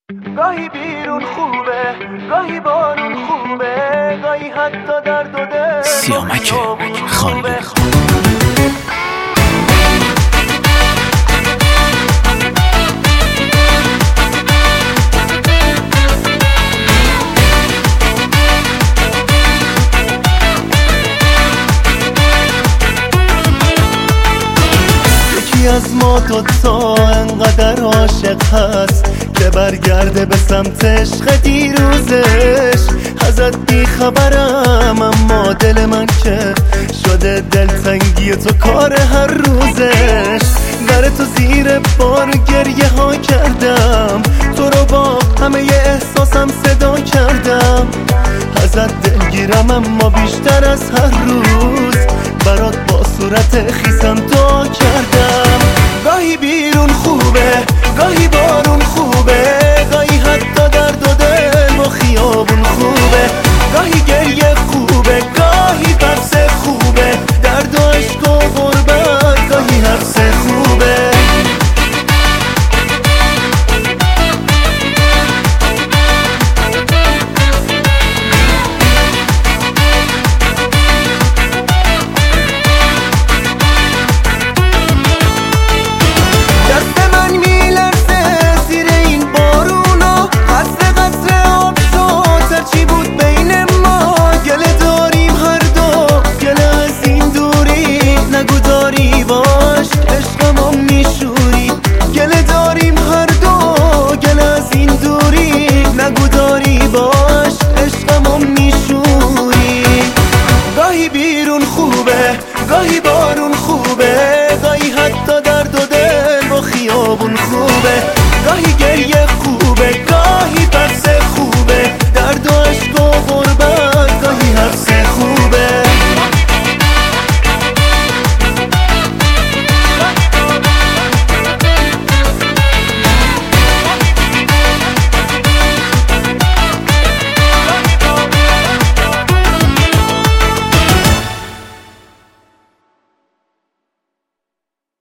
گاهی بیرون خوبه، گاهی بارون خوبه، گاهی حتی درد و دل سیامک خانه. یکی از ما دوتا انقدر عاشق هست که برگرده به سمت عشق دیروزش. ازت بیخبرم اما دل من که شده دلتنگی تو کار هر روزش. در تو زیر بار گریه ها کردم، تو رو با همه احساسم صدا کردم. ازت دلگیرم اما بیشتر از هر روز برات با صورت خیس